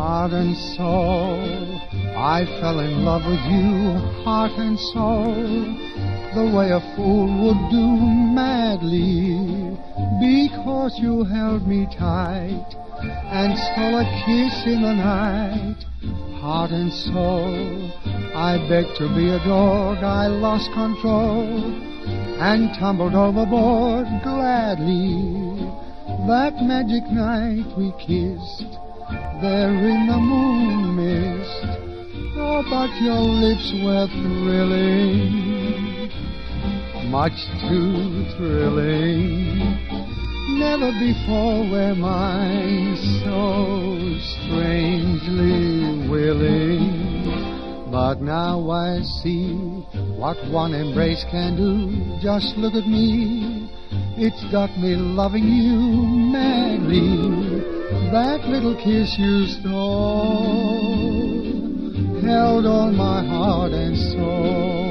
Heart and soul, I fell in love with you, heart and soul, the way a fool would do madly, because you held me tight and stole a kiss in the night. Heart and soul, I begged to be adored, I lost control and tumbled overboard gladly. That magic night we kissed there in the moon mist. Oh, but your lips were thrilling, much too thrilling. Never before were mine so strangely willing. But now I see what one embrace can do. Just look at me, it's got me loving you madly. That little kiss you stole held on my heart and soul.